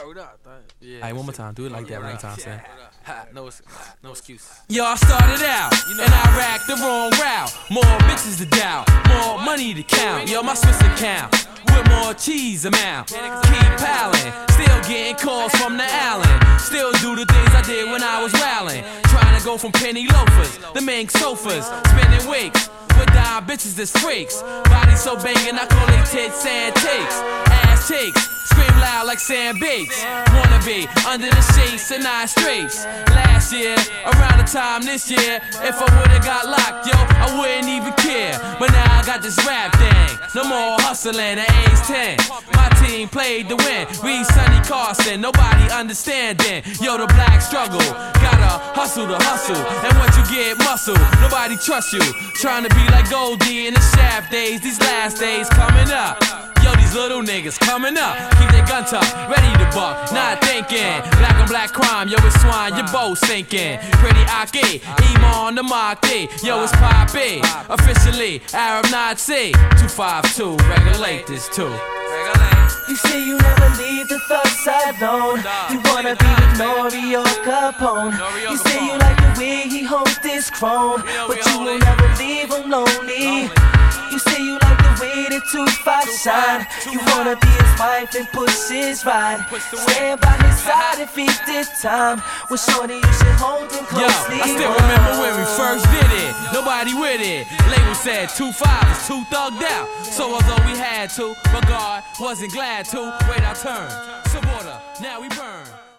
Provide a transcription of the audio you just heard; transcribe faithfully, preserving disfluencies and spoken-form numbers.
what up? Yeah. Alright, one more time. Do it like that one time, son. Ha, no, no excuse. Yo, I started out, and I racked the wrong route. More bitches to doubt, more money to count. Yo, my Swiss account with more cheese amount. Keep piling, still getting calls from the Allen. Still do the things I did when I was wildin'. Trying to go from penny loafers to mink sofas, spinning wigs with dime bitches that's freaks. Body so bangin', I call it tits and takes. Ass takes, scream loud like Sam Bakes. Wanna be under the shades and nine straights. Last year, around the time this year, if I would've got locked, yo, I wouldn't even care. But now I got this rap thing, no more hustling at age ten. My team played to win, read Sonny Carson, nobody understanding. Yo, the black struggle, gotta hustle to hustle, and once you get muscle, nobody trusts you. Trying to be like Goldie in the Shaft days, these last days coming up. Yo, these little niggas coming up, keep their gun tucked, ready to buck, not thinking. Black on black crime, yo, it's swine, you both sinking. Pretty Aki, Iman the Maki, yo, it's Poppy, officially Arab Nazi. two five two, regulate this too. You say you never leave the thug side alone. You wanna be with Norio Capone. You say you like the way he holds this chrome, but you will never leave him lonely. You say you like the way the two five shine. You wanna be his wife and push his ride. Stand by his side if he did time. Well, shorty, you should hold him closely. Yo, I still remember when we first did it. Nobody with it. Label said two five is too thugged out. So although we had to, but God wasn't glad to. Wait our turn. Some water, now we burn.